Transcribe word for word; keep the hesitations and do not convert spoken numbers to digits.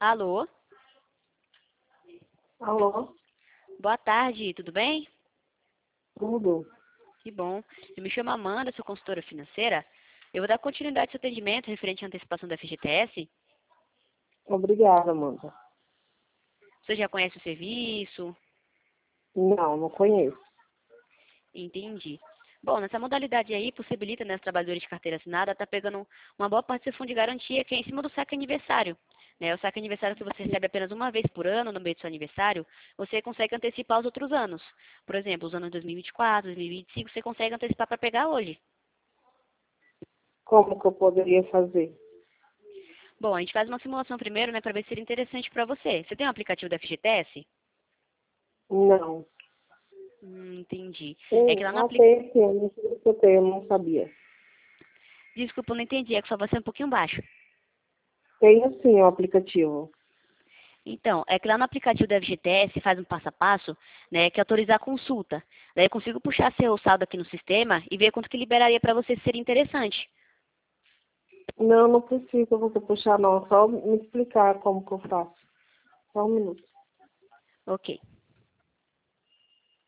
Alô, Alô, boa tarde, tudo bem? tudo? Que bom. Eu me chamo Amanda, sou consultora financeira. Eu vou dar continuidade ao seu atendimento referente à antecipação da F G T S. Obrigada, Amanda. Você já conhece o serviço? Não, não conheço. Entendi. Bom, nessa modalidade aí, possibilita, né, os trabalhadores de carteira assinada estar pegando uma boa parte do seu fundo de garantia, que é em cima do saque aniversário. Né? O saque aniversário que você recebe apenas uma vez por ano, no meio do seu aniversário, você consegue antecipar os outros anos. Por exemplo, os anos dois mil e vinte e quatro, dois mil e vinte e cinco, você consegue antecipar para pegar hoje. Como que eu poderia fazer? Bom, a gente faz uma simulação primeiro, né, para ver se seria interessante para você. Você tem um aplicativo da F G T S? Não. Hum, entendi. É que Tem, lá no ah, aplicativo... tem sim, eu não sei se eu tenho, eu não sabia. Desculpa, eu não entendi, é que só vai ser um pouquinho baixo. Tenho sim o aplicativo. Então, é que lá no aplicativo da F G T S faz um passo a passo, né, que é autorizar a consulta. Daí eu consigo puxar seu saldo aqui no sistema e ver quanto que liberaria para você se seria interessante. Não, não precisa você puxar não, só me explicar como que eu faço. Só um minuto. Ok.